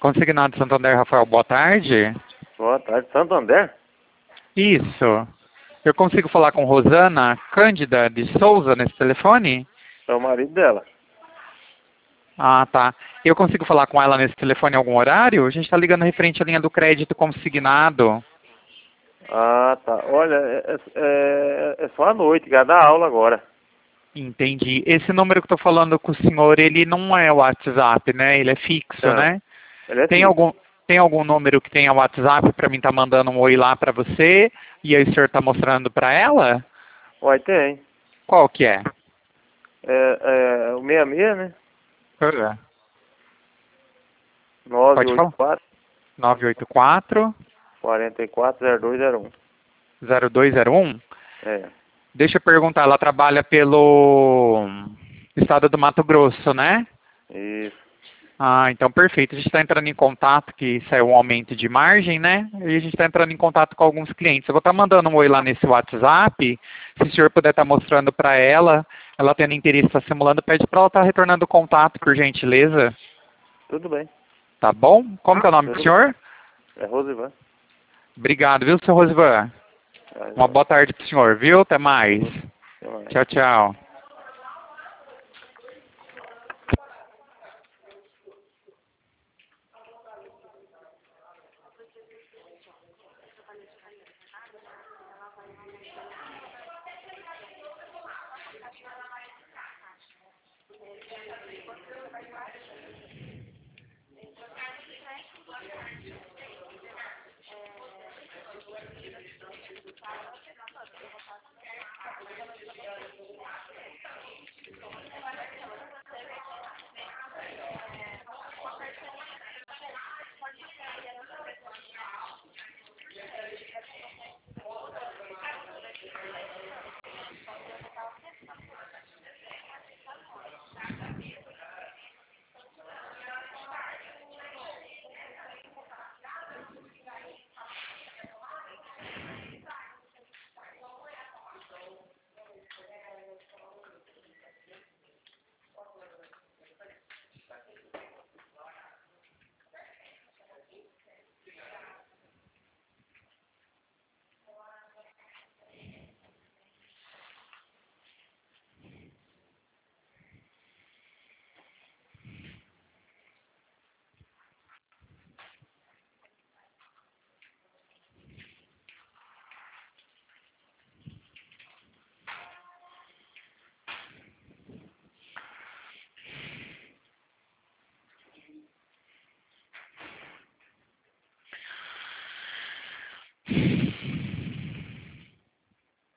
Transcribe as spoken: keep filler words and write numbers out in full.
Consignado Santander, Rafael, boa tarde. Boa tarde, Santander? Isso. Eu consigo falar com Rosana Cândida de Souza nesse telefone? É o marido dela. Ah, tá. Eu consigo falar com ela nesse telefone em algum horário? A gente está ligando referente à linha do crédito consignado. Ah, tá. Olha, é, é, é só à noite, que ela dá aula agora. Entendi. Esse número que eu estou falando com o senhor, ele não é o WhatsApp, né? Ele é fixo, Não, né? ele é Tem fixo. algum, tem algum número que tenha WhatsApp para mim estar mandando um oi lá para você e aí o senhor está mostrando para ela? Uai, tem. Qual que é? É, é o seis seis, né? Ah, nove Pode oito falar. quatro, nove oito quatro, quatro quatro, zero dois zero um. zero dois zero um. É, Deixa eu perguntar, ela trabalha pelo estado do Mato Grosso, né? isso. Ah, então perfeito. A gente está entrando em contato, que saiu um aumento de margem, né? E a gente está entrando em contato com alguns clientes. Eu vou estar mandando um oi lá nesse WhatsApp. Se o senhor puder estar mostrando para ela, ela tendo interesse, está simulando, pede para ela estar retornando o contato, por gentileza. Tudo bem. Tá bom? Como que é o nome do Tudo bem. senhor? É Rosivan. Obrigado, viu, senhor Rosivan? Tá, Uma joia. boa tarde para o senhor, viu? Até mais. Até mais. Tchau, tchau.